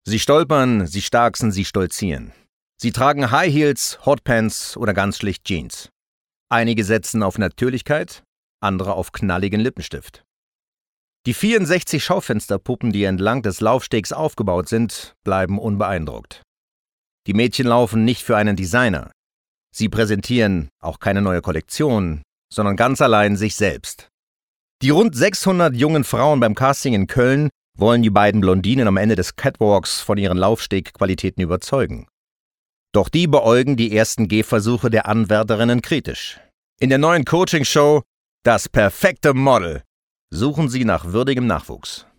Sie stolpern, sie starksen, sie stolzieren. Sie tragen High Heels, Hotpants oder ganz schlicht Jeans. Einige setzen auf Natürlichkeit, andere auf knalligen Lippenstift. Die 64 Schaufensterpuppen, die entlang des Laufstegs aufgebaut sind, bleiben unbeeindruckt. Die Mädchen laufen nicht für einen Designer. Sie präsentieren auch keine neue Kollektion, sondern ganz allein sich selbst. Die rund 600 jungen Frauen beim Casting in Köln wollen die beiden Blondinen am Ende des Catwalks von ihren Laufstegqualitäten überzeugen. Doch die beäugen die ersten Gehversuche der Anwärterinnen kritisch. In der neuen Coaching-Show »Das perfekte Model« suchen sie nach würdigem Nachwuchs.